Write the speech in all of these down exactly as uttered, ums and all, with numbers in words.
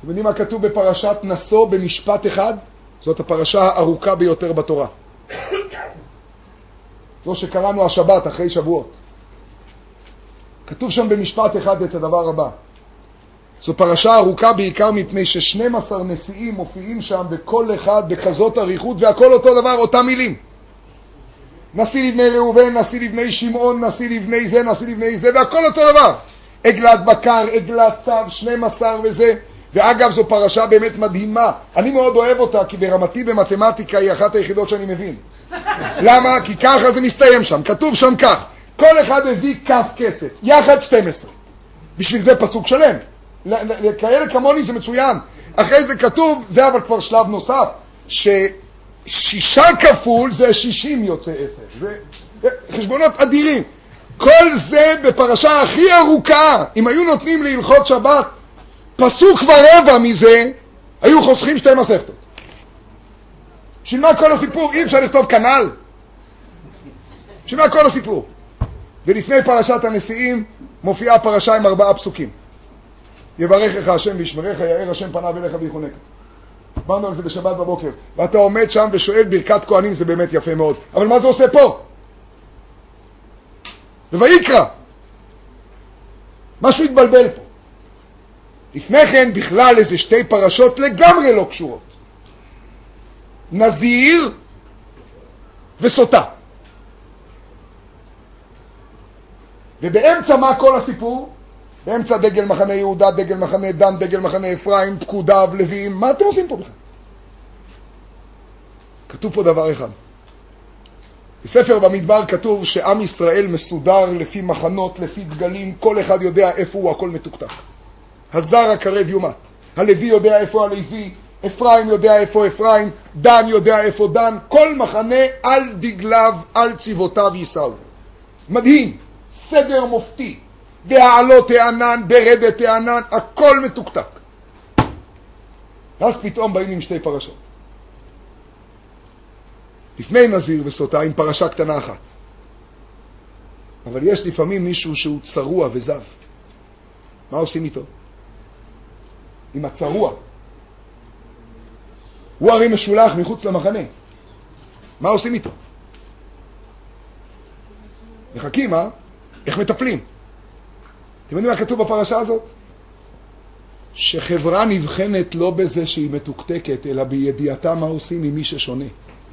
אתם יודעים מה כתוב בפרשת נשוא במשפט אחד? זאת הפרשה הארוכה ביותר בתורה. זו שקראנו השבת אחרי שבועות. כתוב שם במשפט אחד את הדבר הבא. זו פרשה ארוכה בעיקר מפני ש-שנים עשר נשיאים מופיעים שם בכל אחד בכזאת אריכות, והכל אותו דבר, אותם מילים. נשיא לבני ראובן, נשיא לבני שמעון, נשיא לבני זה, נשיא לבני זה, והכל אותו דבר. עגלת בקר, עגלת צב, שנים עשר וזה. ואגב, זו פרשה באמת מדהימה. אני מאוד אוהב אותה, כי ברמתי במתמטיקה היא אחת היחידות שאני מבין. למה? כי ככה זה מסתיים שם. כתוב שם כך. כל אחד הביא כף כסף, יחד שתים עשרה. בשביל זה פסוק שלם. לכאלה כמוני זה מצוין. אחרי זה כתוב, זה אבל כבר שלב נוסף, ששישה כפול זה שישים יוצא עשר. זה, זה חשבונות אדירים. כל זה בפרשה הכי ארוכה. אם היו נותנים להלכות שבת פסוק ורבע מזה, היו חוסכים שתי מסכתות. בשביל מה כל הסיפור? אי אפשר לכתוב כנ"ל. בשביל מה כל הסיפור? ולפני פרשת הנשיאים מופיעה פרשה עם ארבעה פסוקים. יברכך השם וישמרך, יאר השם פניו אליך ויחונך. דיברנו על זה בשבת בבוקר. ואתה עומד שם ושואל ברכת כהנים, זה באמת יפה מאוד. אבל מה זה עושה פה? ויקרא. משהו התבלבל פה. לפני כן בכלל איזה שתי פרשות לגמרי לא קשורות. נזיר וסוטה. ובאמצע מה כל הסיפור? באמצע דגל מחנה יהודה, דגל מחנה דן, דגל מחנה אפרים, פקודיו, לוויים. מה אתם עושים פה בכלל? כתוב פה דבר אחד. בספר במדבר כתוב שעם ישראל מסודר לפי מחנות, לפי דגלים, כל אחד יודע איפה הוא, הכל מתוקתק. הזר הקרב יומת. הלוי יודע איפה הלוי, אפרים יודע איפה אפרים, דן יודע איפה דן, כל מחנה על דגליו, על צבאותיו ייסעו. מדהים, סדר מופתי, בהעלות הענן, ברדת הענן, הכל מתוקתק. אז פתאום באים עם שתי פרשות. לפני נזיר וסוטה עם פרשה קטנה אחת. אבל יש לפעמים מישהו שהוא צרוע וזב. מה עושים איתו? עם הצרוע. הוא הרי משולח מחוץ למחנה. מה עושים איתו? מחכים, אה? איך מטפלים? אתם יודעים מה כתוב בפרשה הזאת? שחברה נבחנת לא בזה שהיא מתוקתקת, אלא בידיעתה מה עושים עם מי ששונה.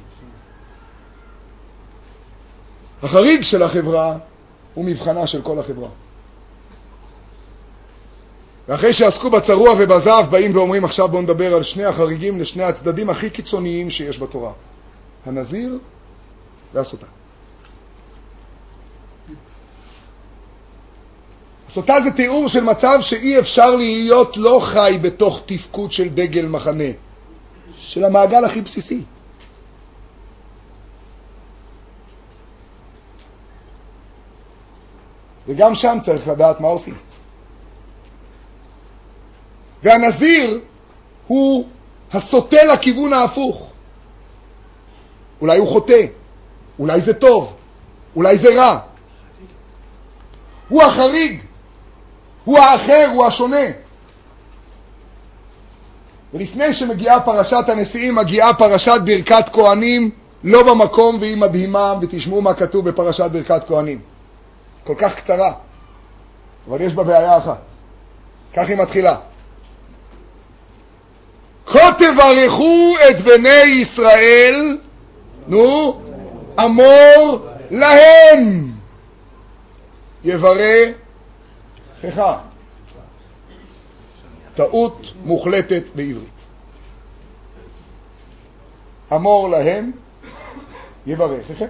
החריג של החברה הוא מבחנה של כל החברה. ואחרי שעסקו בצרוע ובזב, באים ואומרים, עכשיו בואו נדבר על שני החריגים לשני הצדדים הכי קיצוניים שיש בתורה. הנזיר והסוטה. הסוטה זה תיאור של מצב שאי אפשר להיות לא חי בתוך תפקוד של דגל מחנה, של המעגל הכי בסיסי. וגם שם צריך לדעת מה עושים. והנזיר הוא הסוטה לכיוון ההפוך. אולי הוא חוטא, אולי זה טוב, אולי זה רע. הוא החריג, הוא האחר, הוא השונה. ולפני שמגיעה פרשת הנשיאים, מגיעה פרשת ברכת כהנים, לא במקום והיא מדהימה, ותשמעו מה כתוב בפרשת ברכת כהנים. כל כך קצרה, אבל יש בה בעיה אחת. כך היא מתחילה. כה תברכו את בני ישראל, נו, אמור להם. יברכך. טעות מוחלטת בעברית. אמור להם, יברכך.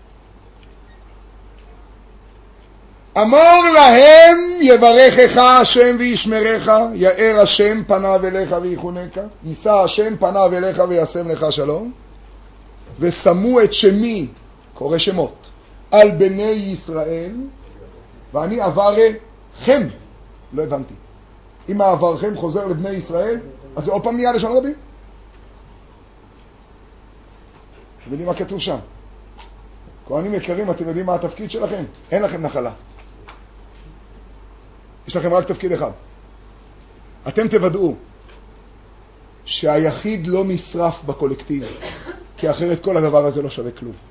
אמור להם, יברכך השם וישמרך, יאר השם פניו אליך ויחונך, יישא השם פניו אליך וישם לך שלום, ושמו את שמי, קורא שמות, על בני ישראל, ואני עברכם. לא הבנתי. אם העברכם חוזר לבני ישראל, אז זה עוד פעם נהיה לשון רבים. אתם יודעים מה כתוב שם? כהנים יקרים, אתם יודעים מה התפקיד שלכם? אין לכם נחלה. יש לכם רק תפקיד אחד. אתם תוודאו שהיחיד לא נשרף בקולקטיב, כי אחרת כל הדבר הזה לא שווה כלום.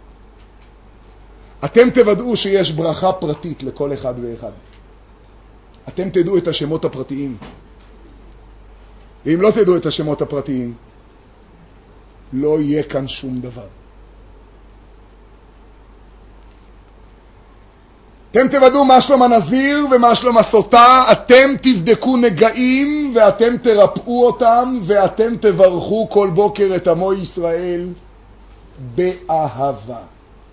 אתם תוודאו שיש ברכה פרטית לכל אחד ואחד. אתם תדעו את השמות הפרטיים. ואם לא תדעו את השמות הפרטיים, לא יהיה כאן שום דבר. אתם תוודאו מה שלום הנזיר ומה שלום הסוטה, אתם תבדקו נגעים ואתם תרפאו אותם ואתם תברכו כל בוקר את עמו ישראל באהבה.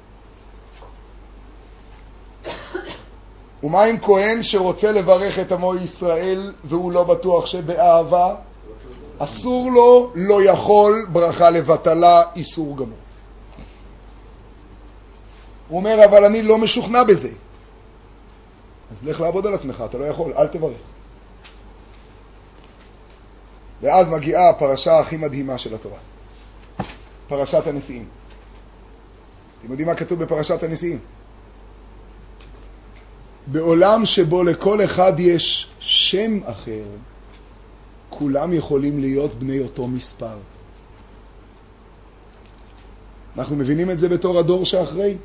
ומה עם כהן שרוצה לברך את עמו ישראל והוא לא בטוח שבאהבה? אסור לו, לא יכול, ברכה לבטלה, איסור גמור. הוא אומר, אבל אני לא משוכנע בזה. אז לך לעבוד על עצמך, אתה לא יכול, אל תברך. ואז מגיעה הפרשה הכי מדהימה של התורה. פרשת הנשיאים. אתם יודעים מה כתוב בפרשת הנשיאים? בעולם שבו לכל אחד יש שם אחר, כולם יכולים להיות בני אותו מספר. אנחנו מבינים את זה בתור הדור שאחרי.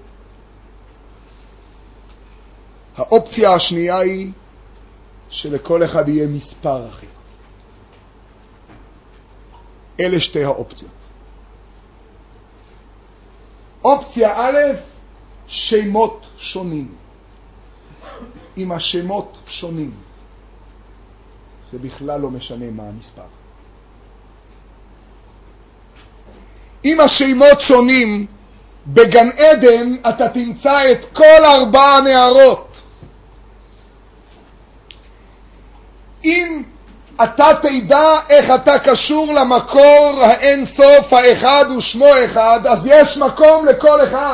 האופציה השנייה היא שלכל אחד יהיה מספר אחר. אלה שתי האופציות. אופציה א', שמות שונים. עם השמות שונים. זה בכלל לא משנה מה המספר. עם השמות שונים, בגן עדן אתה תמצא את כל ארבע הנערות. אם אתה תדע איך אתה קשור למקור האין סוף האחד ושמו אחד, אז יש מקום לכל אחד.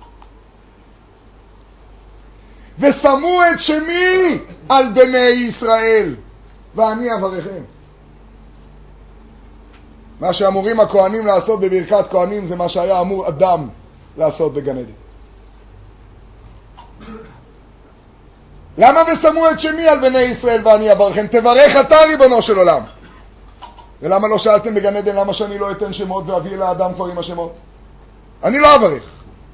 ושמו את שמי על בני ישראל, ואני אברכם. מה שאמורים הכהנים לעשות בברכת כהנים זה מה שהיה אמור אדם לעשות בגן עדן. למה ושמו את שמי על בני ישראל ואני אברכם? תברך אתה ריבונו של עולם. ולמה לא שאלתם בגן עדן למה שאני לא אתן שמות ואביא לאדם כבר עם השמות? אני לא אברך.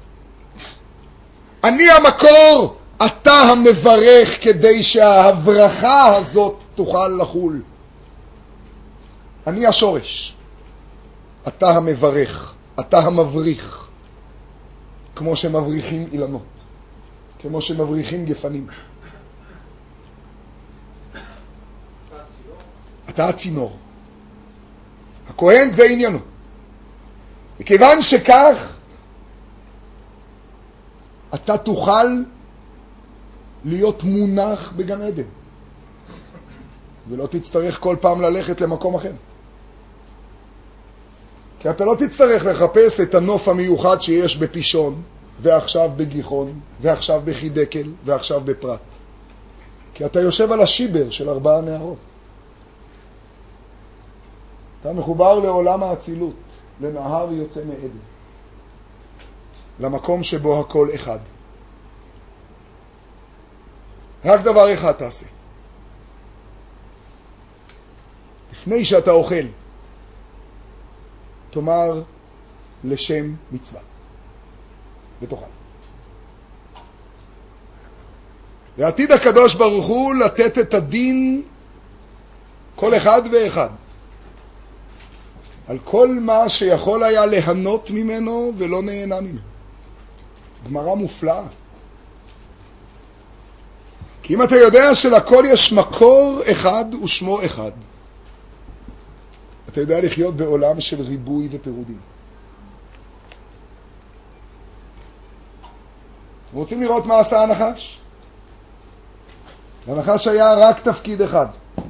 אני המקור, אתה המברך כדי שההברכה הזאת תוכל לחול. אני השורש. אתה המברך, אתה המבריך. כמו שמבריחים אילנות. כמו שמבריחים גפנים. אתה הצינור. הכהן זה עניינו. וכיוון שכך, אתה תוכל להיות מונח בגן עדן. ולא תצטרך כל פעם ללכת למקום אחר. כי אתה לא תצטרך לחפש את הנוף המיוחד שיש בפישון, ועכשיו בגיחון, ועכשיו בחידקל, ועכשיו בפרט. כי אתה יושב על השיבר של ארבעה נערות. אתה מחובר לעולם האצילות, לנהר יוצא מעדן. למקום שבו הכל אחד. רק דבר אחד תעשה. לפני שאתה אוכל, תאמר לשם מצווה. ותאכל. ועתיד הקדוש ברוך הוא לתת את הדין כל אחד ואחד. על כל מה שיכול היה ליהנות ממנו ולא נהנה ממנו. גמרא מופלאה. כי אם אתה יודע שלכל יש מקור אחד ושמו אחד, אתה יודע לחיות בעולם של ריבוי ופירודים. רוצים לראות מה עשה הנחש? הנחש היה רק תפקיד אחד.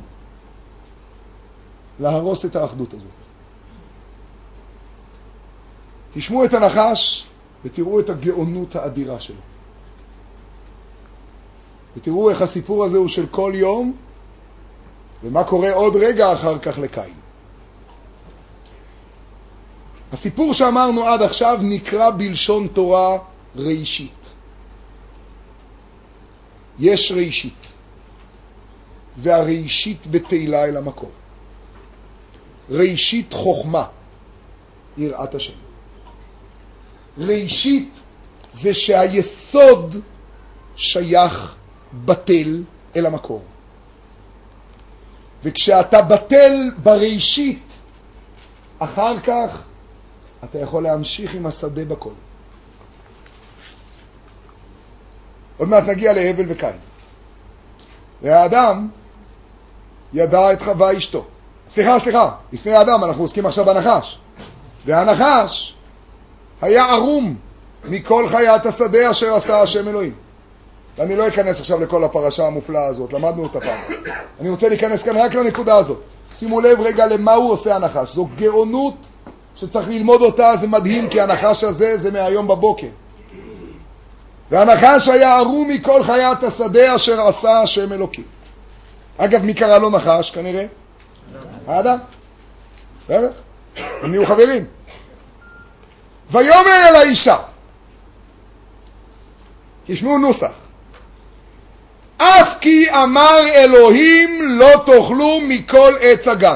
להרוס את האחדות הזאת. תשמעו את הנחש ותראו את הגאונות האדירה שלו. ותראו איך הסיפור הזה הוא של כל יום, ומה קורה עוד רגע אחר כך לקין. הסיפור שאמרנו עד עכשיו נקרא בלשון תורה ראשית. יש ראשית, והראשית בתהילה אל המקור. ראשית חוכמה, יראת השם. ראשית זה שהיסוד שייך בטל אל המקור. וכשאתה בטל בראשית, אחר כך אתה יכול להמשיך עם השדה בכל. עוד מעט נגיע להבל וקין. והאדם ידע את חווה אשתו. סליחה, סליחה, לפני האדם אנחנו עוסקים עכשיו בנחש. והנחש היה ערום מכל חיית השדה אשר עשה השם אלוהים. ואני לא אכנס עכשיו לכל הפרשה המופלאה הזאת, למדנו אותה פעם. אני רוצה להיכנס כאן רק לנקודה הזאת. שימו לב רגע למה הוא עושה הנחש. זו גאונות שצריך ללמוד אותה, זה מדהים, כי הנחש הזה זה מהיום בבוקר. והנחש היה ערום מכל חיית השדה אשר עשה השם אלוקים. אגב, מי קרא לו נחש כנראה? האדם. בסדר? הם נהיו חברים. ויאמר אל האישה, תשמעו נוסח, אף כי אמר אלוהים לא תאכלו מכל עץ הגן.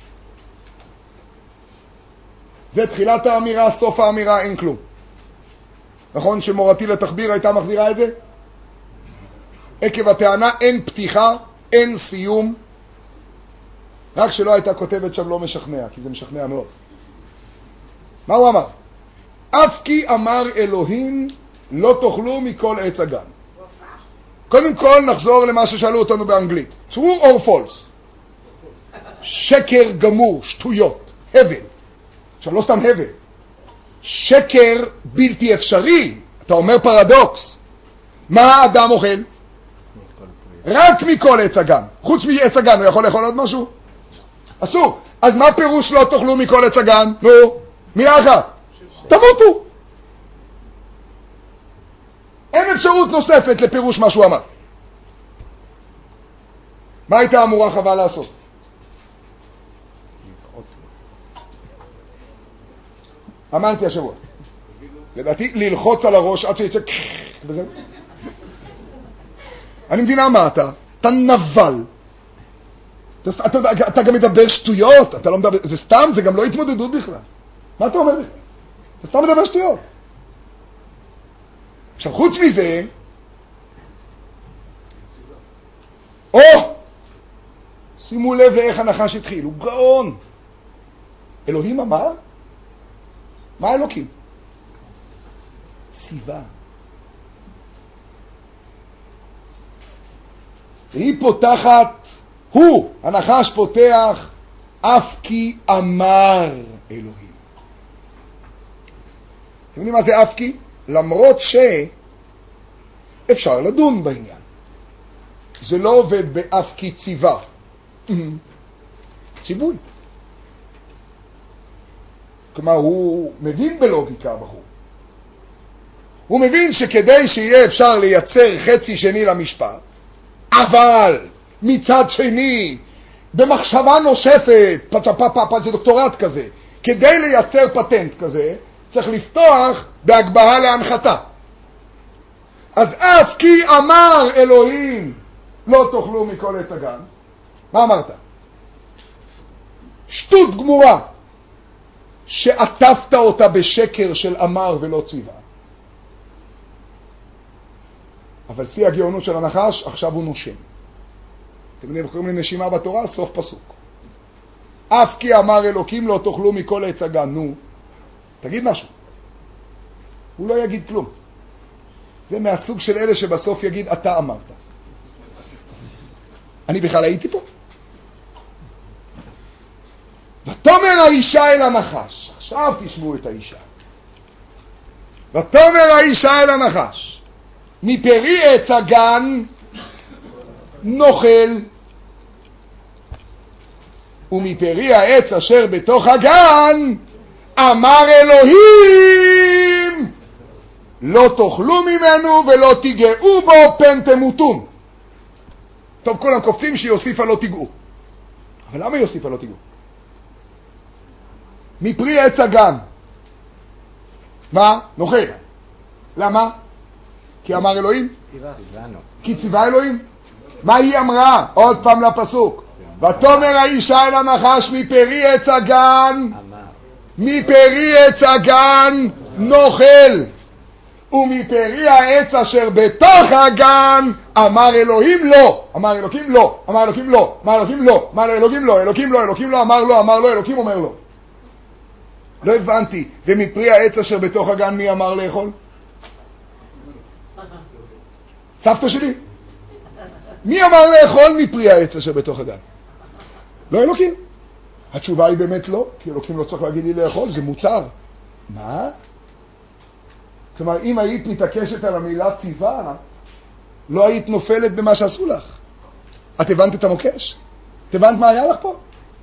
זה תחילת האמירה, סוף האמירה, אין כלום. נכון שמורתי לתחביר הייתה מחזירה את זה? עקב הטענה אין פתיחה, אין סיום, רק שלא הייתה כותבת שם לא משכנע, כי זה משכנע מאוד. מה הוא אמר? אף כי אמר אלוהים לא תאכלו מכל עץ הגן. קודם כל נחזור למה ששאלו אותנו באנגלית. true or false? שקר גמור, שטויות, הבל. עכשיו לא סתם הבל. שקר בלתי אפשרי. אתה אומר פרדוקס. מה האדם אוכל? רק מכל עץ הגן. חוץ מעץ הגן, הוא יכול לאכול עוד משהו? אסור. אז מה פירוש לא תאכלו מכל עץ הגן? נו, מילה אחת. תמותו. אין אפשרות נוספת לפירוש מה שהוא אמר. מה הייתה אמורה חווה לעשות? אמרתי השבוע. לדעתי, ללחוץ על הראש עד שיצא וזהו. אני מבינה מה אתה. אתה נבל. אתה, אתה, אתה גם מדבר שטויות. אתה לא מדבר, זה סתם, זה גם לא התמודדות בכלל. מה אתה אומר בכלל? אתה סתם מדבר שטויות. עכשיו, חוץ מזה, או, שימו לב לאיך הנחש התחיל, הוא גאון. אלוהים אמר? מה אלוקים? ציווה. והיא פותחת, הוא, הנחש פותח, אף כי אמר אלוהים. אתם יודעים מה זה אף כי? למרות שאפשר לדון בעניין. זה לא עובד באף כי ציווה. ציווי. כלומר, הוא מבין בלוגיקה בחור. הוא מבין שכדי שיהיה אפשר לייצר חצי שני למשפט, אבל מצד שני, במחשבה נוספת, פצ'פפפ, זה דוקטורט כזה, כדי לייצר פטנט כזה, צריך לפתוח בהגבהה להנחתה. אז אף כי אמר אלוהים לא תאכלו מכל עץ הגן. מה אמרת? שטות גמורה שעטפת אותה בשקר של אמר ולא ציווה. אבל שיא הגאונות של הנחש, עכשיו הוא נושם. אתם יודעים, קוראים לנשימה בתורה, סוף פסוק. אף כי אמר אלוקים לא תאכלו מכל עץ הגן. נו, תגיד משהו. הוא לא יגיד כלום. זה מהסוג של אלה שבסוף יגיד, אתה אמרת. אני בכלל הייתי פה. ותאמר האישה אל הנחש. עכשיו תשמעו את האישה. ותאמר האישה אל הנחש. מפרי עץ הגן נאכל, ומפרי העץ אשר בתוך הגן אמר אלוהים לא תאכלו ממנו ולא תיגעו בו פן תמותון. טוב, כולם קופצים שיוסיפה לא תיגעו. אבל למה יוסיפה לא תיגעו? מפרי עץ הגן. מה? נאכל. למה? כי אמר אלוהים? כי ציווה אלוהים. מה היא אמרה? עוד פעם לפסוק. ותאמר האישה אל הנחש, מפרי עץ הגן, מפרי עץ הגן נאכל, ומפרי העץ אשר בתוך הגן אמר אלוהים לא, אמר אלוקים לא, אמר אלוקים לא, אמר אלוקים לא, אמר אלוקים לא, אלוקים לא, אלוקים לא, אמר לא, אמר לא, אלוקים אומר לא. לא הבנתי. ומפרי העץ אשר בתוך הגן מי אמר לאכול? סבתא שלי. מי אמר לאכול מפרי העץ אשר בתוך הגן? לא אלוקים. התשובה היא באמת לא, כי אלוקים לא צריך להגיד לי לאכול, זה מותר. מה? כלומר, אם היית מתעקשת על המילה ציווה, לא היית נופלת במה שעשו לך. את הבנת את המוקש? את הבנת מה היה לך פה?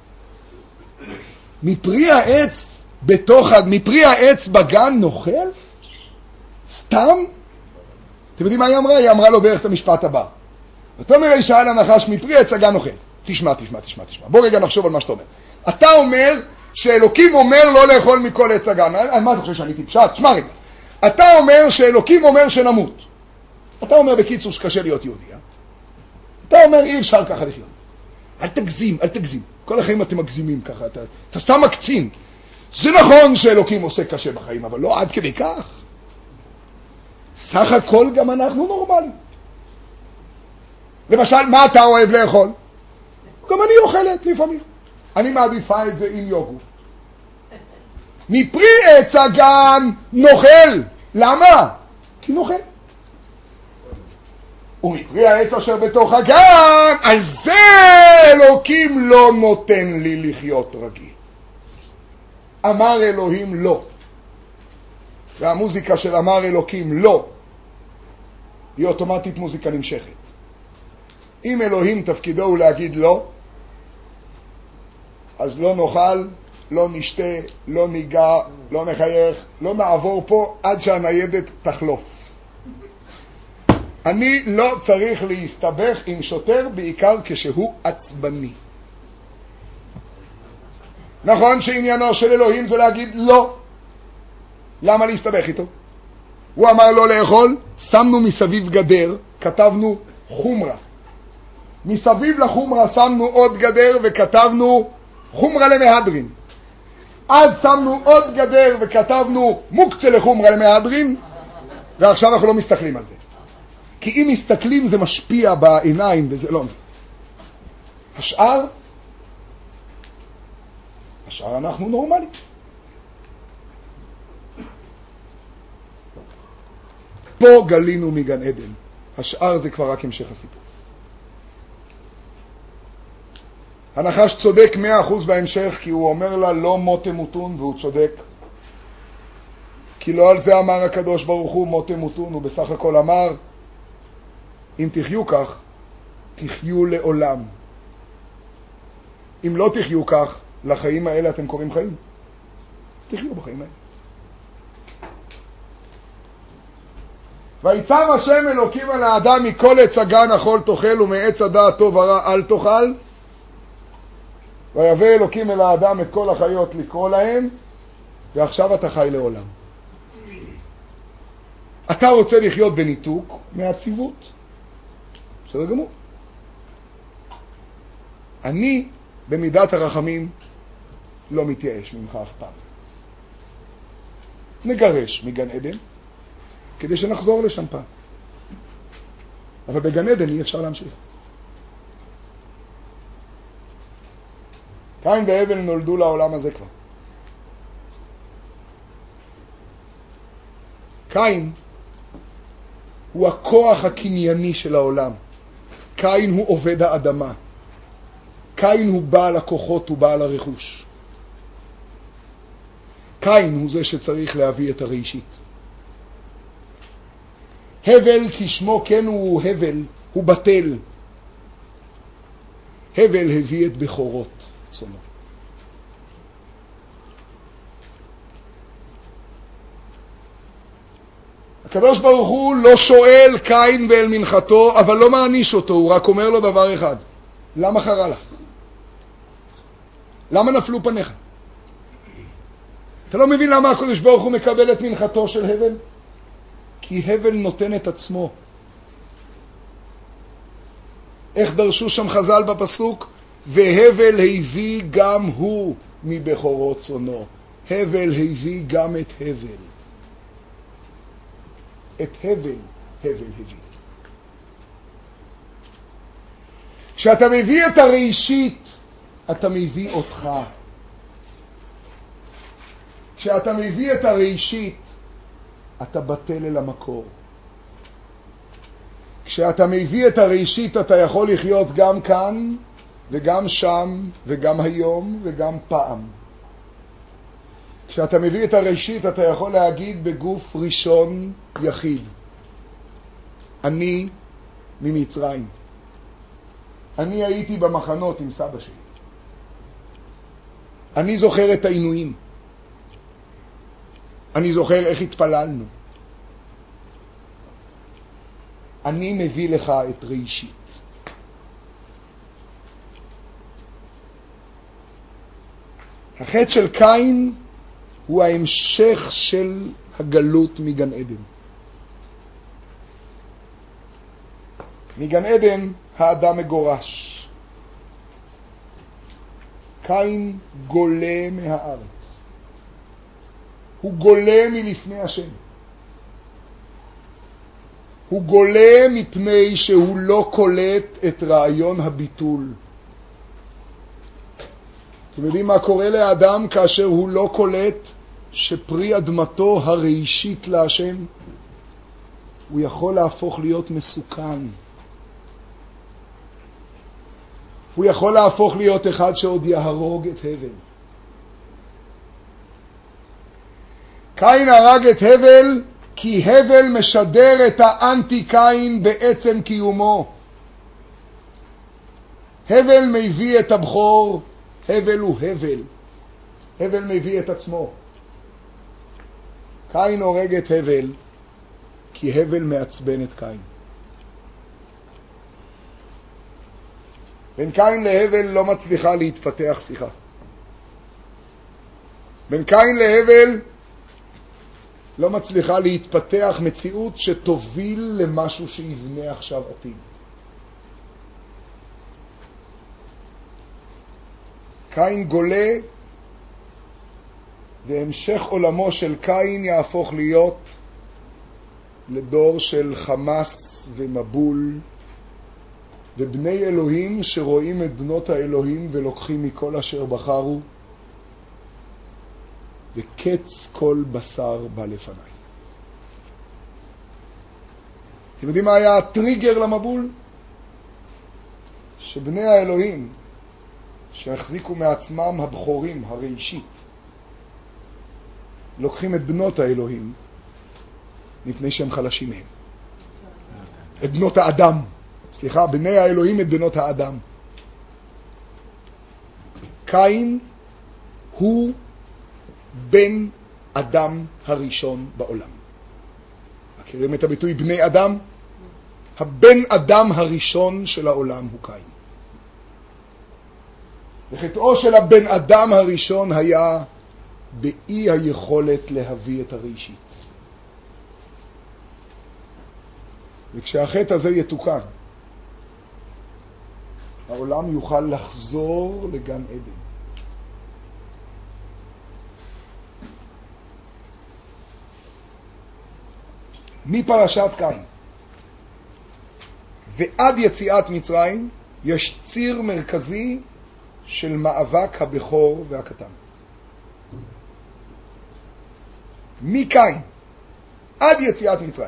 מפרי העץ בתוך, מפרי העץ בגן נאכל? סתם? אתם יודעים מה היא אמרה? היא אמרה לו בערך את המשפט הבא. ותאמר האישה אל הנחש, מפרי עץ הגן נאכל. תשמע, תשמע, תשמע, תשמע. בוא רגע נחשוב על מה שאתה אומר. אתה אומר שאלוקים אומר לא לאכול מכל עץ הגן. על מה אתה חושב שאני טיפשה? תשמע רגע. אתה אומר שאלוקים אומר שנמות. אתה אומר בקיצור שקשה להיות יהודי, אה? אתה אומר אי אפשר ככה לחיות. אל תגזים, אל תגזים. כל החיים אתם מגזימים ככה, אתה, אתה סתם מקצין. זה נכון שאלוקים עושה קשה בחיים, אבל לא עד כדי כך. סך הכל גם אנחנו נורמלים. למשל, מה אתה אוהב לאכול? גם אני אוכלת לפעמים. אני מעדיפה את זה עם יוגורט. מפרי עץ הגן נאכל. למה? כי נאכל. ומפרי העץ אשר בתוך הגן, על זה אלוקים לא נותן לי לחיות רגיל. אמר אלוהים לא. והמוזיקה של אמר אלוקים לא, היא אוטומטית מוזיקה נמשכת. אם אלוהים תפקידו הוא להגיד לא, אז לא נאכל, לא נשתה, לא ניגע, לא נחייך, לא נעבור פה עד שהניידת תחלוף. אני לא צריך להסתבך עם שוטר, בעיקר כשהוא עצבני. נכון שעניינו של אלוהים זה להגיד לא. למה להסתבך איתו? הוא אמר לא לאכול, שמנו מסביב גדר, כתבנו חומרה. מסביב לחומרה שמנו עוד גדר וכתבנו חומרה למהדרין. אז שמנו עוד גדר וכתבנו מוקצה לחומרה למהדרין, ועכשיו אנחנו לא מסתכלים על זה. כי אם מסתכלים זה משפיע בעיניים וזה לא. השאר, השאר אנחנו נורמלים. פה גלינו מגן עדן. השאר זה כבר רק המשך הסיפור. הנחש צודק מאה אחוז בהמשך, כי הוא אומר לה לא מות תמותון, והוא צודק. כי לא על זה אמר הקדוש ברוך הוא מות תמותון, הוא בסך הכל אמר אם תחיו כך, תחיו לעולם. אם לא תחיו כך, לחיים האלה אתם קוראים חיים. אז תחיו בחיים האלה. ויצב השם אלוקים על האדם מכל עץ הגן אכול תאכל ומעץ הדעת טוב ורע אל תאכל. ויבא אלוקים אל האדם את כל החיות לקרוא להם, ועכשיו אתה חי לעולם. אתה רוצה לחיות בניתוק מהציוות. בסדר גמור. אני במידת הרחמים לא מתייאש ממך אף פעם. נגרש מגן עדן כדי שנחזור לשם פעם. אבל בגן עדן אי אפשר להמשיך. קין והבל נולדו לעולם הזה כבר. קין הוא הכוח הקנייני של העולם. קין הוא עובד האדמה. קין הוא בעל הכוחות, הוא בעל הרכוש. קין הוא זה שצריך להביא את הראשית. הבל כשמו כן הוא הבל, הוא בטל. הבל הביא את בכורות צונו. הקדוש ברוך הוא לא שואל קין ואל מנחתו, אבל לא מעניש אותו, הוא רק אומר לו דבר אחד. למה חרה לך? למה נפלו פניך? אתה לא מבין למה הקדוש ברוך הוא מקבל את מנחתו של הבל? כי הבל נותן את עצמו. איך דרשו שם חז"ל בפסוק? והבל הביא גם הוא מבכורות צונו. הבל הביא גם את הבל. את הבל, הבל הביא. כשאתה מביא את הראשית, אתה מביא אותך. כשאתה מביא את הראשית, אתה בטל אל המקור. כשאתה מביא את הראשית, אתה יכול לחיות גם כאן, וגם שם, וגם היום, וגם פעם. כשאתה מביא את הראשית, אתה יכול להגיד בגוף ראשון יחיד. אני ממצרים. אני הייתי במחנות עם סבא שלי. אני זוכר את העינויים. אני זוכר איך התפללנו. אני מביא לך את ראשית. החטא של קין הוא ההמשך של הגלות מגן עדן. מגן עדן האדם מגורש. קין גולה מהארץ. הוא גולה מלפני השם. הוא גולה מפני שהוא לא קולט את רעיון הביטול. אתם יודעים מה קורה לאדם כאשר הוא לא קולט שפרי אדמתו הראשית להשם? הוא יכול להפוך להיות מסוכן. הוא יכול להפוך להיות אחד שעוד יהרוג את הבל. קין הרג את הבל כי הבל משדר את האנטי קין בעצם קיומו. הבל מביא את הבכור, הבל הוא הבל. הבל מביא את עצמו. קין הורג את הבל כי הבל מעצבן את קין. בין קין להבל לא מצליחה להתפתח שיחה. בין קין להבל לא מצליחה להתפתח מציאות שתוביל למשהו שיבנה עכשיו עתיד. קין גולה, והמשך עולמו של קין יהפוך להיות לדור של חמאס ומבול, ובני אלוהים שרואים את בנות האלוהים ולוקחים מכל אשר בחרו, וקץ כל בשר בא לפניי. אתם יודעים מה היה הטריגר למבול? שבני האלוהים שהחזיקו מעצמם הבחורים, הראשית, לוקחים את בנות האלוהים מפני שהם חלשים מהם. את בנות האדם. סליחה, בני האלוהים את בנות האדם. קין הוא בן אדם הראשון בעולם. מכירים את הביטוי בני אדם? הבן אדם הראשון של העולם הוא קין. וחטאו של הבן אדם הראשון היה באי היכולת להביא את הראשית. וכשהחטא הזה יתוקן, העולם יוכל לחזור לגן עדן. מפרשת קין ועד יציאת מצרים יש ציר מרכזי של מאבק הבכור והקטן. מקין עד יציאת מצרים.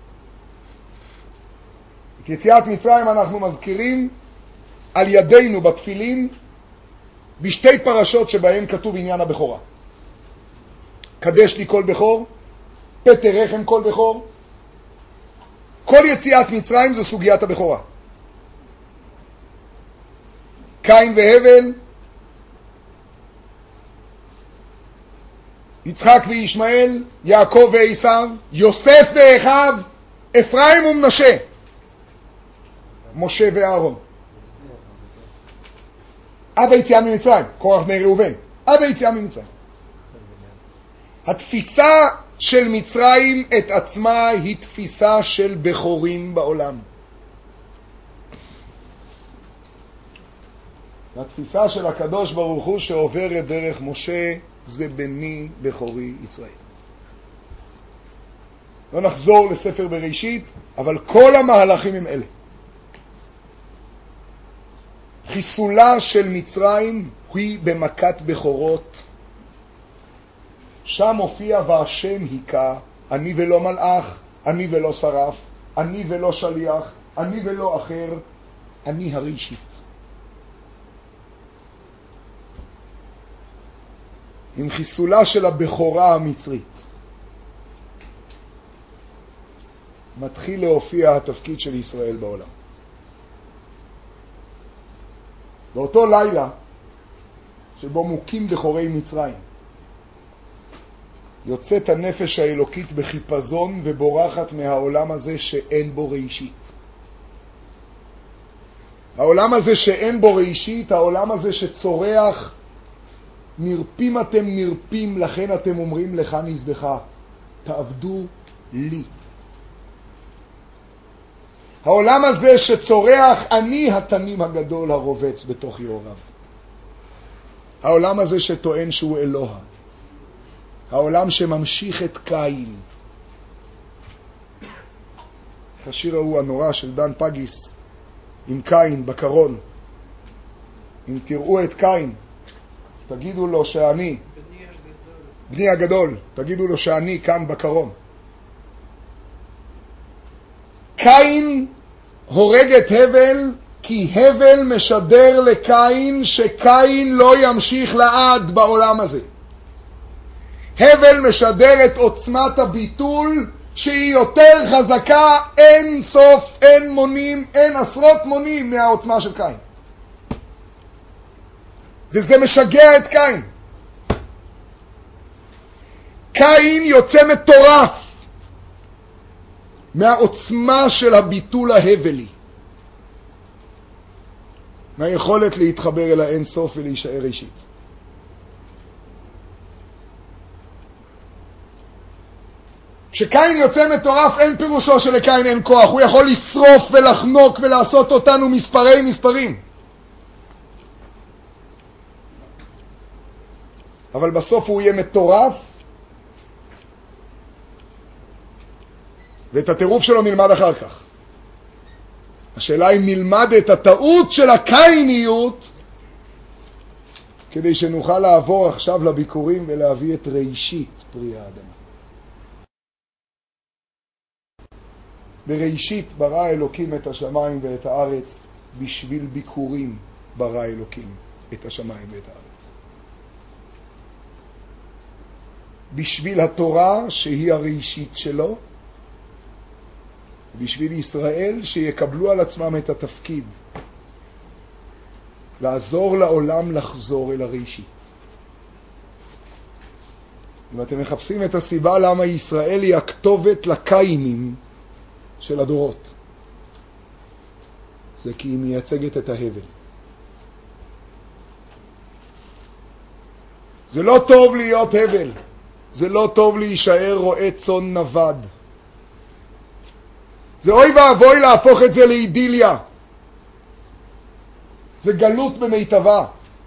את יציאת מצרים אנחנו מזכירים על ידינו בתפילין בשתי פרשות שבהן כתוב עניין הבכורה. קדש לי כל בכור, פטר רחם כל בכור. כל יציאת מצרים זו סוגיית הבכורה. קין והבל, יצחק וישמעאל, יעקב ועשיו, יוסף ואחיו, אפרים ומנשה, משה ואהרון. עד היציאה ממצרים, קורח בני ראובן, עד היציאה ממצרים. התפיסה של מצרים את עצמה היא תפיסה של בכורים בעולם. התפיסה של הקדוש ברוך הוא שעוברת דרך משה, זה בני בכורי ישראל. לא נחזור לספר בראשית, אבל כל המהלכים הם אלה. חיסולה של מצרים היא במכת בכורות. שם הופיע והשם היכה, אני ולא מלאך, אני ולא שרף, אני ולא שליח, אני ולא אחר, אני הראשית. עם חיסולה של הבכורה המצרית מתחיל להופיע התפקיד של ישראל בעולם. באותו לילה שבו מוקים בכורי מצרים, יוצאת הנפש האלוקית בחיפזון ובורחת מהעולם הזה שאין בו ראשית. העולם הזה שאין בו ראשית, העולם הזה שצורח, נרפים אתם נרפים, לכן אתם אומרים לך נזבחה, תעבדו לי. העולם הזה שצורח, אני התנים הגדול הרובץ בתוך יעוריו. העולם הזה שטוען שהוא אלוה. העולם שממשיך את קין. השיר ההוא הנורא של דן פגיס עם קין בקרון. אם תראו את קין, תגידו לו שאני, בני הגדול, בני הגדול, תגידו לו שאני כאן בקרון. קין הורג את הבל, כי הבל משדר לקין שקין לא ימשיך לעד בעולם הזה. הבל משדר את עוצמת הביטול שהיא יותר חזקה, אין סוף, אין מונים, אין עשרות מונים מהעוצמה של קין. וזה משגע את קין. קין יוצא מטורף מהעוצמה של הביטול ההבלי, מהיכולת להתחבר אל האין סוף ולהישאר אישית. כשקין יוצא מטורף, אין פירושו שלקין אין כוח. הוא יכול לשרוף ולחנוק ולעשות אותנו מספרי מספרים. אבל בסוף הוא יהיה מטורף, ואת הטירוף שלו נלמד אחר כך. השאלה אם נלמד את הטעות של הקייניות, כדי שנוכל לעבור עכשיו לביקורים ולהביא את ראשית פרי האדמה. בראשית ברא אלוקים את השמיים ואת הארץ, בשביל ביקורים ברא אלוקים את השמיים ואת הארץ. בשביל התורה שהיא הראשית שלו, בשביל ישראל שיקבלו על עצמם את התפקיד לעזור לעולם לחזור אל הראשית. אם אתם מחפשים את הסיבה למה ישראל היא הכתובת לקיינים של הדורות, זה כי היא מייצגת את ההבל. זה לא טוב להיות הבל, זה לא טוב להישאר רועה צאן נבד. זה אוי ואבוי להפוך את זה לאידיליה. זה גלות במיטבה.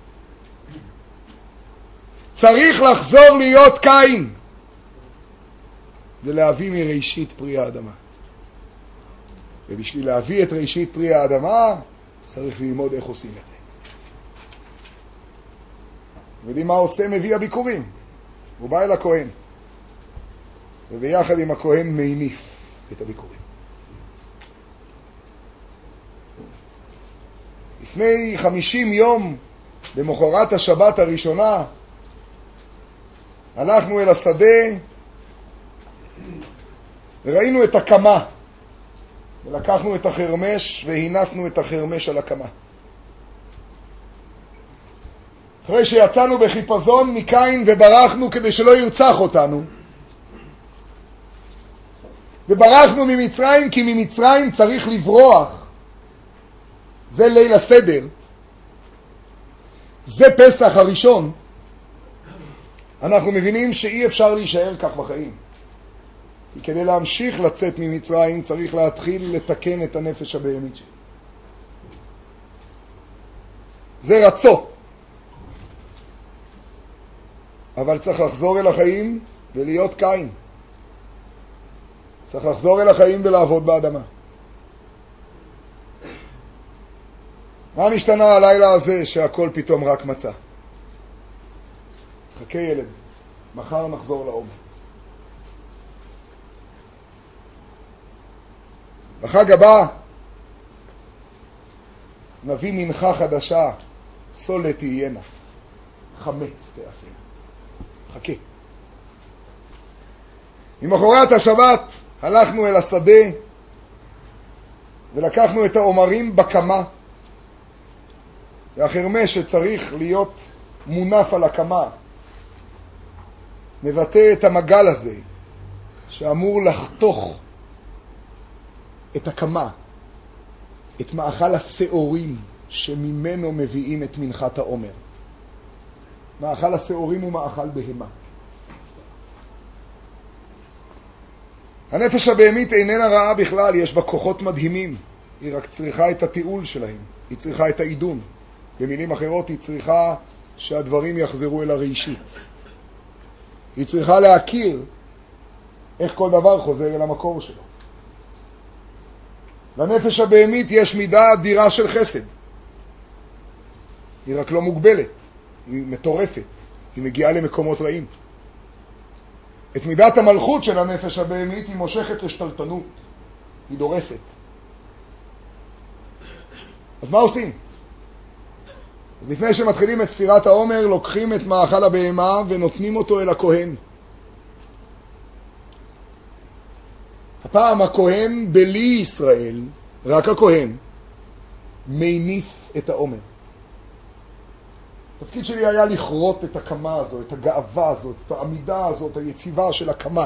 צריך לחזור להיות קין ולהביא מראשית פרי האדמה. ובשביל להביא את ראשית פרי האדמה צריך ללמוד איך עושים את זה. יודעים מה עושה מביא הביקורים? הוא בא אל הכהן, וביחד עם הכהן מניף את הביקורים. לפני חמישים יום, במחרת השבת הראשונה, הלכנו אל השדה וראינו את הקמה, ולקחנו את החרמש והינסנו את החרמש על הקמה. אחרי שיצאנו בחיפזון מקין וברחנו כדי שלא ירצח אותנו, וברחנו ממצרים כי ממצרים צריך לברוח, זה ליל הסדר, זה פסח הראשון, אנחנו מבינים שאי אפשר להישאר כך בחיים. כי כדי להמשיך לצאת ממצרים צריך להתחיל לתקן את הנפש הבהמית שלי. זה רצו. אבל צריך לחזור אל החיים ולהיות קין. צריך לחזור אל החיים ולעבוד באדמה. מה נשתנה הלילה הזה שהכל פתאום רק מצא? חכה ילד, מחר נחזור לעומר. בחג הבא נביא מנחה חדשה, סולת תהיינה, חמץ תאפיין. חכה. ממחרת השבת הלכנו אל השדה ולקחנו את העומרים בקמה, והחרמש שצריך להיות מונף על הקמה מבטא את המגל הזה שאמור לחתוך את הקמה, את מאכל השעורים שממנו מביאים את מנחת העומר. מאכל השעורים הוא מאכל בהמה. הנפש הבהמית איננה רעה בכלל, יש בה כוחות מדהימים. היא רק צריכה את התיעול שלהם, היא צריכה את העידון. במילים אחרות, היא צריכה שהדברים יחזרו אל הראשית. היא צריכה להכיר איך כל דבר חוזר אל המקור שלו. לנפש הבהמית יש מידה אדירה של חסד. היא רק לא מוגבלת, היא מטורפת, היא מגיעה למקומות רעים. את מידת המלכות של הנפש הבהמית היא מושכת לשתלטנות, היא דורסת. אז מה עושים? אז לפני שמתחילים את ספירת העומר, לוקחים את מאכל הבהמה ונותנים אותו אל הכהן. הפעם הכהן בלי ישראל, רק הכהן, מניף את העומר. התפקיד שלי היה לכרות את הקמה הזו, את הגאווה הזאת, את העמידה הזאת, היציבה של הקמה.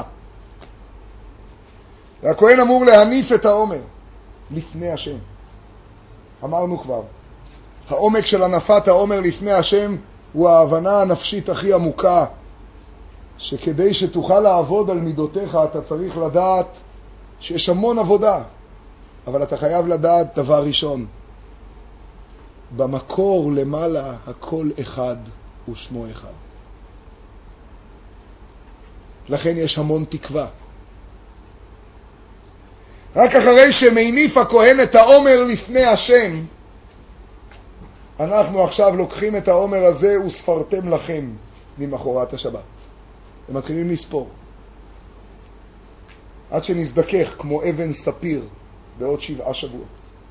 והכהן אמור להניף את העומר לפני השם. אמרנו כבר, העומק של הנפת העומר לפני השם הוא ההבנה הנפשית הכי עמוקה, שכדי שתוכל לעבוד על מידותיך אתה צריך לדעת שיש המון עבודה, אבל אתה חייב לדעת דבר ראשון, במקור למעלה הכל אחד ושמו אחד. לכן יש המון תקווה. רק אחרי שמניף הכהן את העומר לפני השם, אנחנו עכשיו לוקחים את העומר הזה וספרתם לכם ממחרת השבת. ומתחילים לספור. עד שנזדכך כמו אבן ספיר בעוד שבעה שבועות.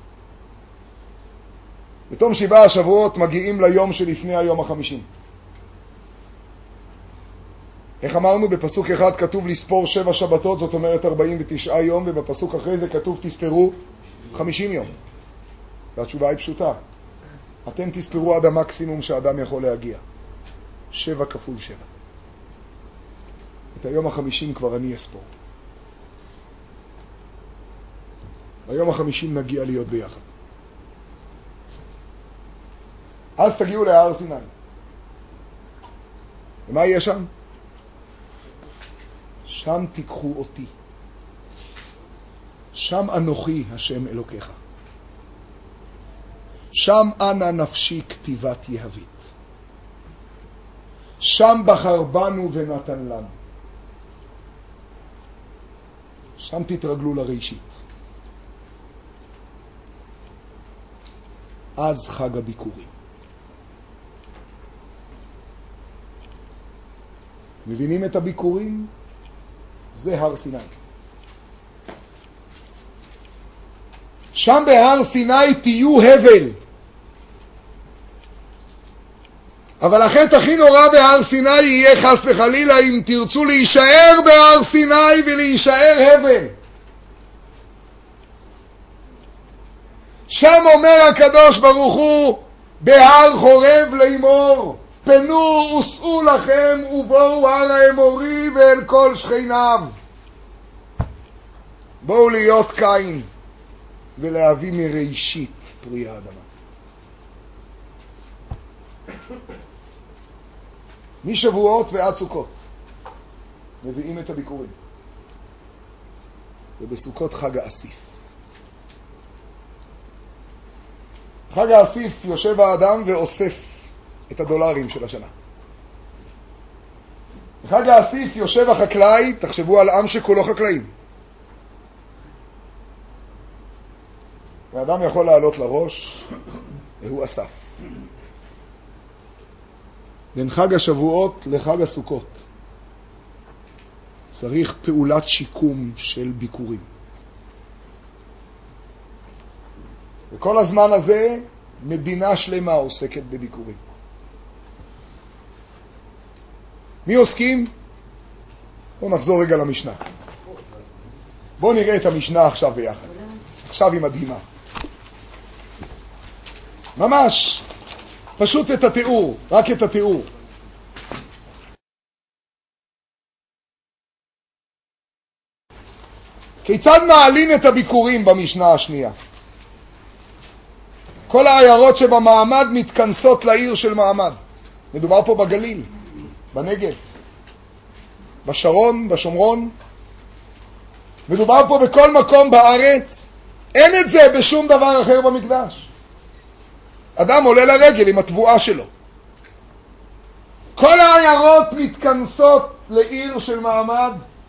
בתום שבעה השבועות מגיעים ליום שלפני היום החמישים. איך אמרנו? בפסוק אחד כתוב לספור שבע שבתות, זאת אומרת ארבעים ותשעה יום, ובפסוק אחרי זה כתוב תספרו חמישים יום. והתשובה היא פשוטה. אתם תספרו עד המקסימום שאדם יכול להגיע. שבע כפול שבע. את היום החמישים כבר אני אספור. ביום החמישים נגיע להיות ביחד. אז תגיעו להר סיני. ומה יהיה שם? שם תיקחו אותי. שם אנוכי השם אלוקיך. שם אנה נפשי כתיבת יהבית. שם בחר בנו ונתן לנו. שם תתרגלו לראשית. אז חג הביקורים. מבינים את הביקורים? זה הר סיני. שם בהר סיני תהיו הבל. אבל החטא הכי נורא בהר סיני יהיה חס וחלילה אם תרצו להישאר בהר סיני ולהישאר הבל. שם אומר הקדוש ברוך הוא בהר חורב לאמור, פנו וסעו לכם ובואו הר האמורי ואל כל שכניו. בואו להיות קין ולהביא מראשית פרי האדמה. משבועות ועד סוכות מביאים את הביקורים, ובסוכות חג האסיף. בחג האסיף יושב האדם ואוסף את הדולרים של השנה. בחג האסיף יושב החקלאי, תחשבו על עם שכולו חקלאים. והאדם יכול לעלות לראש, והוא אסף. בין חג השבועות לחג הסוכות צריך פעולת שיקום של ביקורים. וכל הזמן הזה מדינה שלמה עוסקת בביקורים. מי עוסקים? בואו נחזור רגע למשנה. בואו נראה את המשנה עכשיו ביחד. עכשיו היא מדהימה. ממש, פשוט את התיאור, רק את התיאור. כיצד מעלים את הביקורים במשנה השנייה? כל העיירות שבמעמד מתכנסות לעיר של מעמד. מדובר פה בגליל, בנגב, בשרון, בשומרון. מדובר פה בכל מקום בארץ. אין את זה בשום דבר אחר במקדש. אדם עולה לרגל עם התבואה שלו. כל העיירות מתכנסות לעיר של מעמד.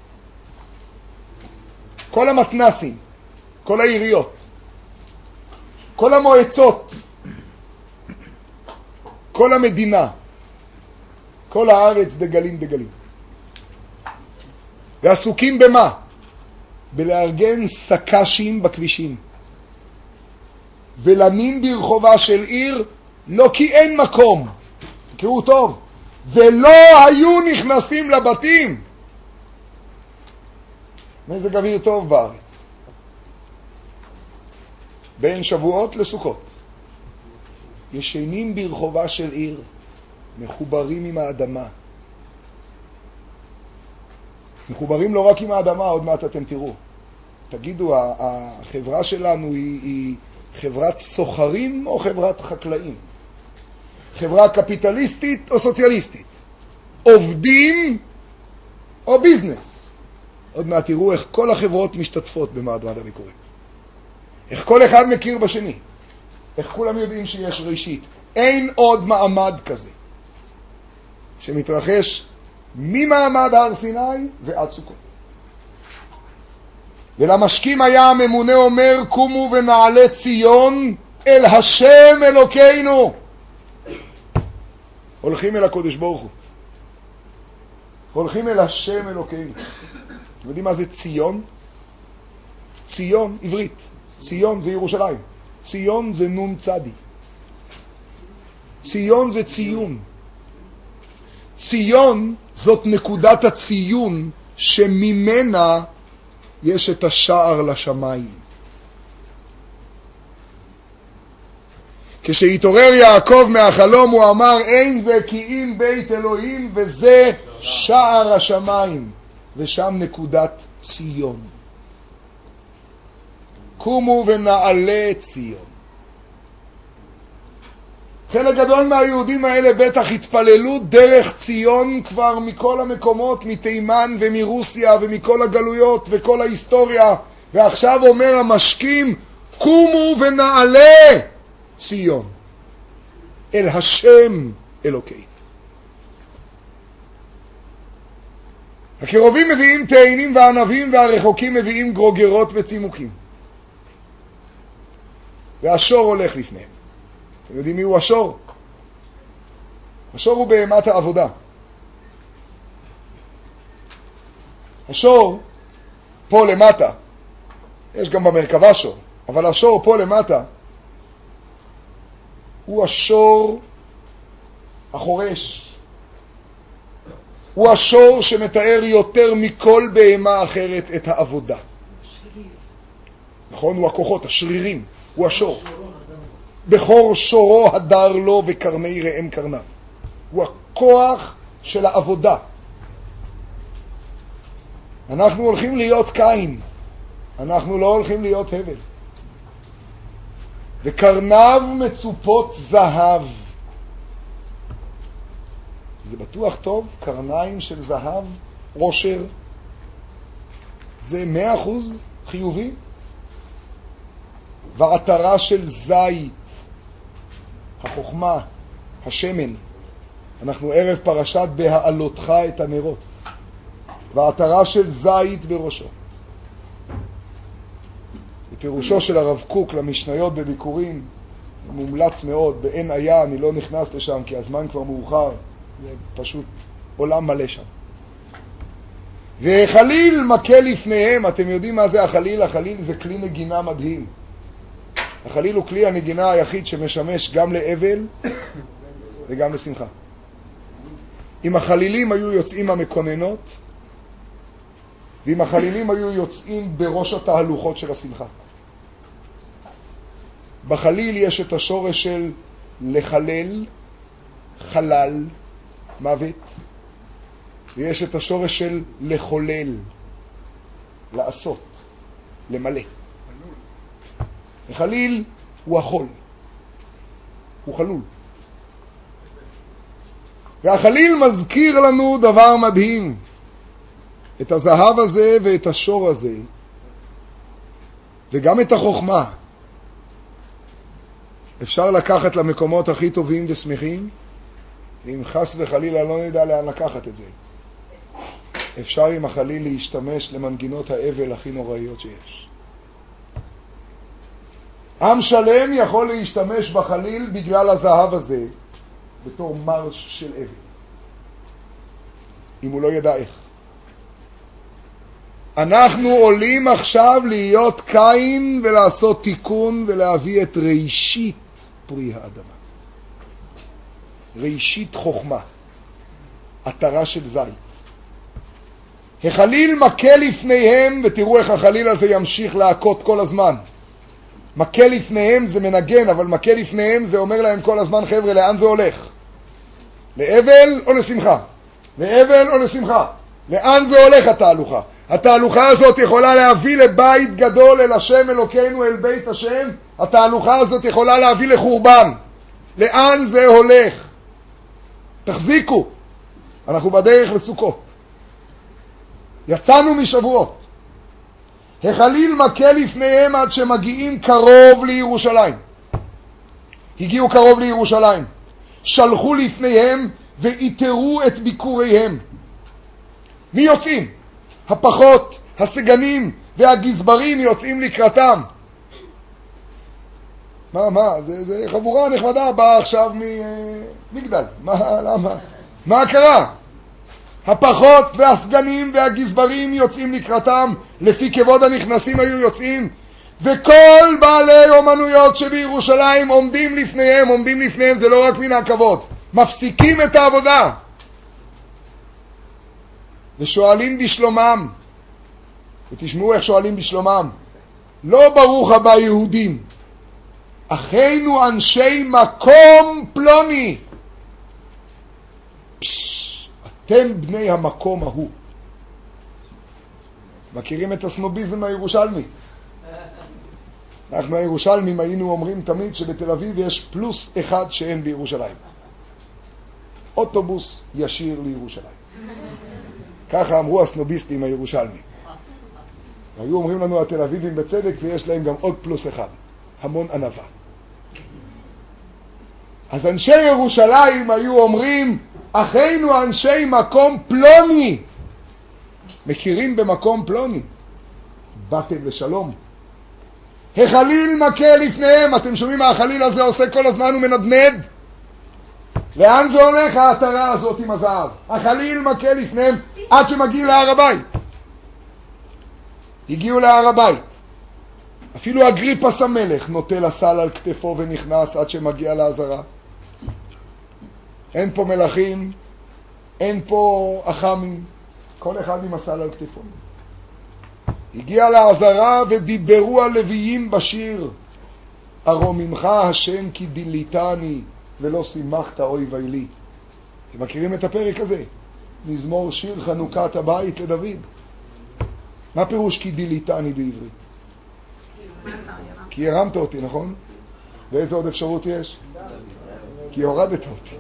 כל המתנסים, כל העיריות, כל המועצות, כל המדינה, כל הארץ דגלים דגלים. ועסוקים במה? בלארגן סקשים בכבישים. ולנים ברחובה של עיר, לא כי אין מקום, תקראו טוב, ולא היו נכנסים לבתים. מזג אוויר טוב בארץ. בין שבועות לסוכות. ישנים ברחובה של עיר, מחוברים עם האדמה. מחוברים לא רק עם האדמה, עוד מעט אתם תראו. תגידו, החברה שלנו היא, היא חברת סוחרים או חברת חקלאים? חברה קפיטליסטית או סוציאליסטית? עובדים או ביזנס? עוד מעט תראו איך כל החברות משתתפות במעמד הביקורים. איך כל אחד מכיר בשני. איך כולם יודעים שיש ראשית. אין עוד מעמד כזה שמתרחש ממעמד הר סיני ועד סוכות. ולמשקים היה הממונה אומר, קומו ונעלה ציון אל השם אלוקינו. הולכים אל הקודש ברוך הוא. הולכים אל השם אלוקינו. אתם יודעים מה זה ציון? ציון, עברית. ציון זה ירושלים. ציון זה נון צדי. ציון זה ציון. ציון זאת נקודת הציון שממנה יש את השער לשמיים. כשהתעורר יעקב מהחלום הוא אמר, אין זה כי אם בית אלוהים וזה שער השמיים. ושם נקודת ציון. קומו ונעלה ציון. חלק גדול מהיהודים האלה בטח התפללו דרך ציון כבר מכל המקומות, מתימן ומרוסיה ומכל הגלויות וכל ההיסטוריה, ועכשיו אומר המשקים, קומו ונעלה ציון אל השם אלוקי. הקרובים מביאים תאנים וענבים והרחוקים מביאים גרוגרות וצימוקים. והשור הולך לפניהם. אתם יודעים מי הוא השור? השור הוא בהמת העבודה. השור פה למטה, יש גם במרכבה שור, אבל השור פה למטה הוא השור החורש. הוא השור שמתאר יותר מכל בהמה אחרת את העבודה. נכון? הוא הכוחות, השרירים. הוא השור. בחור שורו הדר לו וקרני ראם קרניו. הוא הכוח של העבודה. אנחנו הולכים להיות קין. אנחנו לא הולכים להיות הבל. וקרניו מצופות זהב. זה בטוח טוב, קרניים של זהב, עושר. זה מאה אחוז חיובי. ועטרה של זית, החוכמה, השמן. אנחנו ערב פרשת בהעלותך את הנרות, והעטרה של זית בראשו. בפירושו של הרב קוק למשניות בביקורים, מומלץ מאוד, באין היה, אני לא נכנס לשם כי הזמן כבר מאוחר, זה פשוט עולם מלא שם. וחליל מכה לפניהם, אתם יודעים מה זה החליל? החליל זה כלי נגינה מדהים. החליל הוא כלי הנגינה היחיד שמשמש גם לאבל וגם לשמחה. אם החלילים היו יוצאים המקוננות, ואם החלילים היו יוצאים בראש התהלוכות של השמחה. בחליל יש את השורש של לחלל, חלל, מוות, ויש את השורש של לחולל, לעשות, למלא. החליל הוא החול, הוא חלול. והחליל מזכיר לנו דבר מדהים, את הזהב הזה ואת השור הזה, וגם את החוכמה. אפשר לקחת למקומות הכי טובים ושמחים, ואם חס וחלילה לא נדע לאן לקחת את זה. אפשר עם החליל להשתמש למנגינות האבל הכי נוראיות שיש. עם שלם יכול להשתמש בחליל בגלל הזהב הזה, בתור מרש של אבל. אם הוא לא ידע איך. אנחנו עולים עכשיו להיות קין ולעשות תיקון ולהביא את ראשית פרי האדמה. ראשית חוכמה. עטרה של זית. החליל מכה לפניהם, ותראו איך החליל הזה ימשיך להכות כל הזמן. מכה לפניהם זה מנגן, אבל מכה לפניהם זה אומר להם כל הזמן, חבר'ה, לאן זה הולך? לאבל או לשמחה? לאבל או לשמחה? לאן זה הולך התהלוכה? התהלוכה הזאת יכולה להביא לבית גדול אל השם אלוקינו, אל בית השם. התהלוכה הזאת יכולה להביא לחורבן. לאן זה הולך? תחזיקו. אנחנו בדרך לסוכות. יצאנו משבועות. החליל מכה לפניהם עד שמגיעים קרוב לירושלים. הגיעו קרוב לירושלים. שלחו לפניהם ואיתרו את ביקוריהם. מי יוצאים? הפחות, הסגנים והגזברים יוצאים לקראתם. מה, מה? זה, זה חבורה נכבדה באה עכשיו ממגדל. מה, למה? מה קרה? הפחות והסגנים והגזברים יוצאים לקראתם, לפי כבוד הנכנסים היו יוצאים, וכל בעלי אומנויות שבירושלים עומדים לפניהם, עומדים לפניהם, זה לא רק מן הכבוד, מפסיקים את העבודה, ושואלים בשלומם, ותשמעו איך שואלים בשלומם, לא ברוך הבא יהודים, אחינו אנשי מקום פלוני, פשש, אתם בני המקום ההוא. מכירים את הסנוביזם הירושלמי? אנחנו הירושלמים היינו אומרים תמיד שבתל אביב יש פלוס אחד שאין בירושלים. אוטובוס ישיר לירושלים. ככה אמרו הסנוביסטים הירושלמים. היו אומרים לנו התל אביבים בצדק, ויש להם גם עוד פלוס אחד. המון ענווה. אז אנשי ירושלים היו אומרים, אחינו אנשי מקום פלוני. מכירים במקום פלוני? באתם לשלום. החליל מכה לפניהם. אתם שומעים מה החליל הזה עושה כל הזמן? הוא מנדנד. לאן זה הולך העטרה הזאת עם הזהב? החליל מכה לפניהם עד שמגיעים להר הבית. הגיעו להר הבית. אפילו אגריפס המלך נוטל הסל על כתפו ונכנס עד שמגיע לעזרה. אין פה מלכים, אין פה אחמים, כל אחד עם הסל על כתפו. הגיע לעזרה ודיברו הלוויים בשיר, ארוממך השם כי דיליתני ולא שימחת אויבי לי. אתם מכירים את הפרק הזה? מזמור שיר חנוכת הבית לדוד. מה פירוש כי דיליתני בעברית? כי הרמת אותי, נכון? ואיזה עוד אפשרות יש? כי הורדת אותי.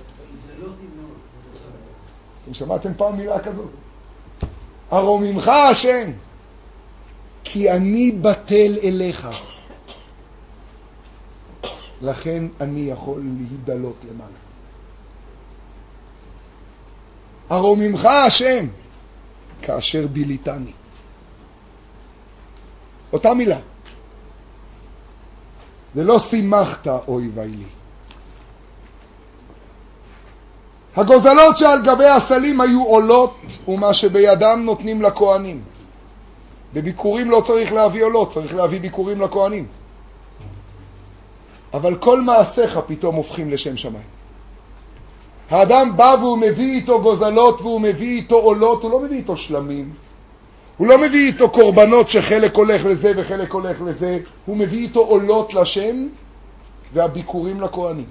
אתם שמעתם פעם מילה כזאת? ארוממך השם כי אני בטל אליך. לכן אני יכול להידלות למעלה. הרוממך השם כאשר דיליתני. אותה מילה. ולא שימחת אויבי לי. הגוזלות שעל גבי הסלים היו עולות, ומה שבידם נותנים לכהנים. בביקורים לא צריך להביא עולות, צריך להביא ביקורים לכהנים. אבל כל מעשיך פתאום הופכים לשם שמיים. האדם בא והוא מביא איתו גוזלות והוא מביא איתו עולות, הוא לא מביא איתו שלמים. הוא לא מביא איתו קורבנות שחלק הולך לזה וחלק הולך לזה. הוא מביא איתו עולות לשם והביקורים לכהנים.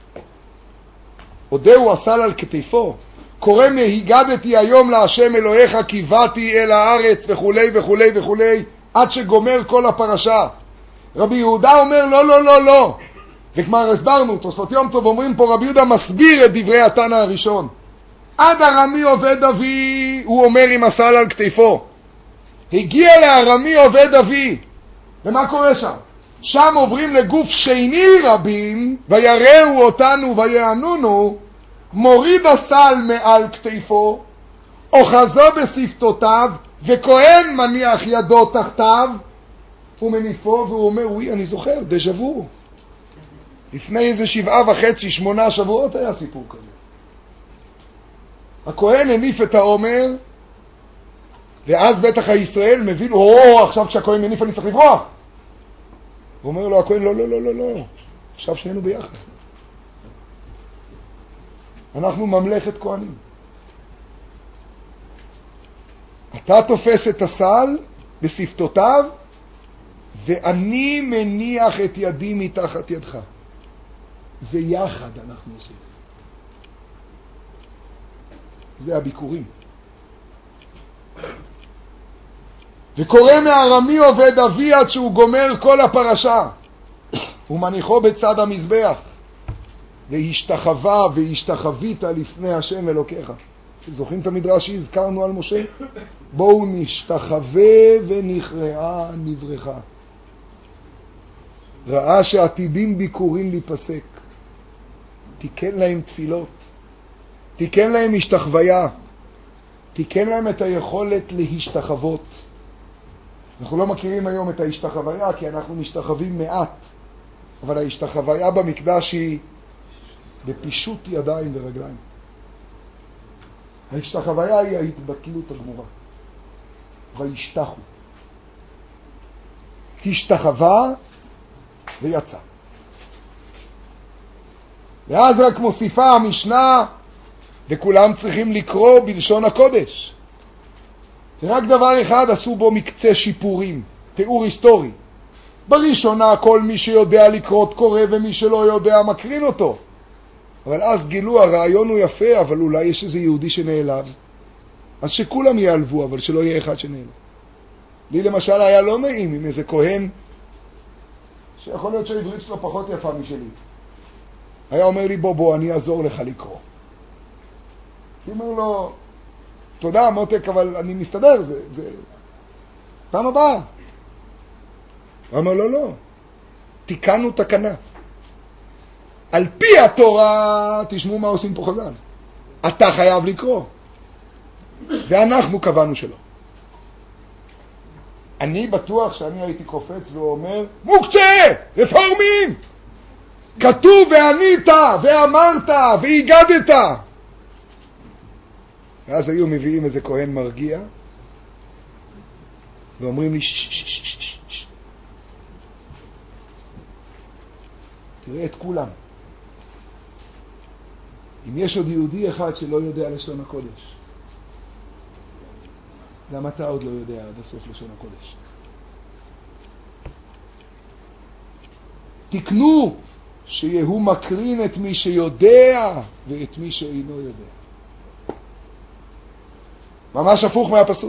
עודהו הסל על כתפו, קורא מהיגדתי היום להשם אלוהיך כי באתי אל הארץ וכולי וכולי וכולי, עד שגומר כל הפרשה. רבי יהודה אומר לא לא לא לא, וכבר הסברנו, תוספות יום טוב אומרים פה, רבי יהודה מסביר את דברי התנא הראשון. עד ארמי עובד אבי, הוא אומר עם הסל על כתפו. הגיע לארמי עובד אבי, ומה קורה שם? שם עוברים לגוף שני רבים, ויראו אותנו ויענונו, מוריד הסל מעל כתפו, אוחזו בשפתותיו, וכהן מניח ידו תחתיו, ומניפו, והוא אומר, וואי, אני זוכר, דז'ה-וו. לפני איזה שבעה וחצי, שמונה שבועות היה סיפור כזה. הכהן הניף את העומר, ואז בטח הישראל מבין, או, עכשיו כשהכהן מניף אני צריך לברוח. הוא אומר לו, הכהן, לא, לא, לא, לא, לא. עכשיו שנינו ביחד. אנחנו ממלכת כהנים. אתה תופס את הסל בשפתותיו, ואני מניח את ידי מתחת ידך. ויחד אנחנו עושים. זה הביקורים. וקורא מארמי עובד אבי עד שהוא גומר כל הפרשה. ומניחו בצד המזבח. והשתחווה והשתחווית לפני השם אלוקיך. זוכרים את המדרש שהזכרנו על משה? בואו נשתחווה ונכרעה נברכה. ראה שעתידים ביקורים להיפסק. תיקן להם תפילות. תיקן להם השתחוויה. תיקן להם את היכולת להשתחוות. אנחנו לא מכירים היום את ההשתחוויה כי אנחנו משתחווים מעט. אבל ההשתחוויה במקדש היא בפישוט ידיים ורגליים. ההשתחוויה היא ההתבטלות הגמורה. וישתחו. השתחווה ויצא. ואז רק מוסיפה המשנה, וכולם צריכים לקרוא בלשון הקודש. ורק דבר אחד עשו בו מקצה שיפורים, תיאור היסטורי. בראשונה כל מי שיודע לקרוא קורא ומי שלא יודע מקרין אותו. אבל אז גילו, הרעיון הוא יפה, אבל אולי יש איזה יהודי שנעלב. אז שכולם יעלבו, אבל שלא יהיה אחד שנעלב. לי למשל היה לא נעים עם איזה כהן, שיכול להיות שהעברית שלו פחות יפה משלי. היה אומר לי, בוא בוא, אני אעזור לך לקרוא. אני אומר לו, תודה מותק, אבל אני מסתדר, זה, זה... פעם הבאה. הוא אומר, לא, לא, תיקנו תקנה. על פי התורה, תשמעו מה עושים פה חז"ל. אתה חייב לקרוא. ואנחנו קבענו שלא. אני בטוח שאני הייתי קופץ ואומר, מוקצה, רפורמים! כתוב וענית, ואמרת, והגדת. ואז היו מביאים איזה כהן מרגיע, ואומרים לי, שששששש. תראה את כולם. אם יש עוד יהודי אחד שלא יודע לשון הקודש, גם אתה עוד לא יודע עד הסוף לשון הקודש. תקנו שיהו מקרין את מי שיודע ואת מי שאינו יודע. ממש הפוך מהפסוק.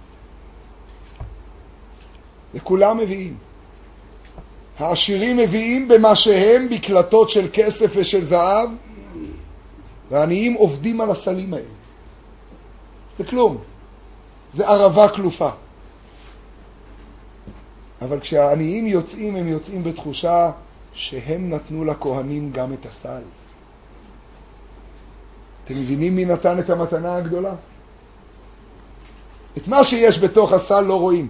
וכולם מביאים. העשירים מביאים במה שהם בקלטות של כסף ושל זהב, והעניים עובדים על הסלים האלה. זה כלום. זה ערבה כלופה. אבל כשהעניים יוצאים, הם יוצאים בתחושה שהם נתנו לכהנים גם את הסל. אתם מבינים מי נתן את המתנה הגדולה? את מה שיש בתוך הסל לא רואים.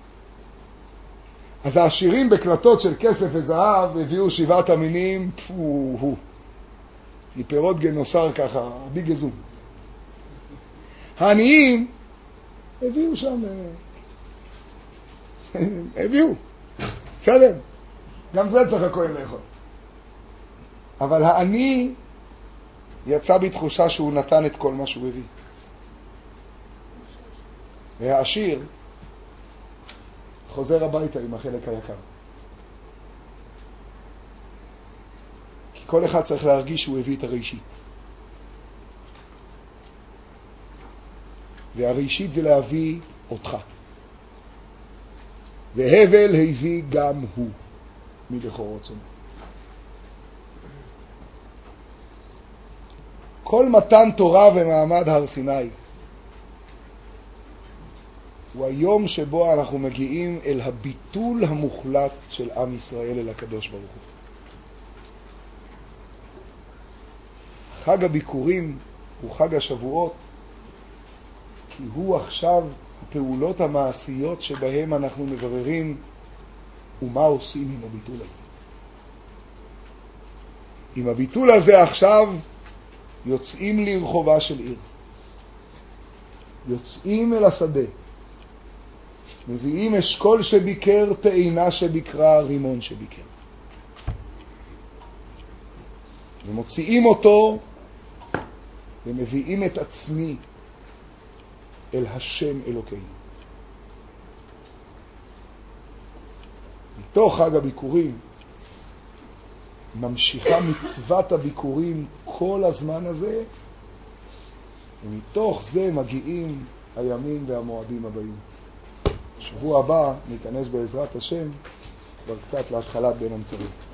אז העשירים בקלטות של כסף וזהב הביאו שבעת המינים, פו, מפירות גנוסר ככה, ביגזום. העניים הביאו שם, הביאו, בסדר, גם זה צריך הכהן לאכול. אבל העני יצא בתחושה שהוא נתן את כל מה שהוא הביא. והעשיר חוזר הביתה עם החלק היקר. כי כל אחד צריך להרגיש שהוא הביא את הראשית. והראשית זה להביא אותך. והבל הביא גם הוא מבכורות צאנו. כל מתן תורה ומעמד הר סיני הוא היום שבו אנחנו מגיעים אל הביטול המוחלט של עם ישראל אל הקדוש ברוך הוא. חג הביקורים הוא חג השבועות, כי הוא עכשיו הפעולות המעשיות שבהם אנחנו מבררים ומה עושים עם הביטול הזה. עם הביטול הזה עכשיו יוצאים לרחובה של עיר. יוצאים אל השדה. מביאים אשכול שביקר, תאנה שביקרה, רימון שביקר. ומוציאים אותו ומביאים את עצמי אל השם אלוקינו. מתוך חג הביקורים ממשיכה מצוות הביקורים כל הזמן הזה, ומתוך זה מגיעים הימים והמועדים הבאים. שבוע הבא ניכנס בעזרת השם כבר קצת להתחלת בין המצרים.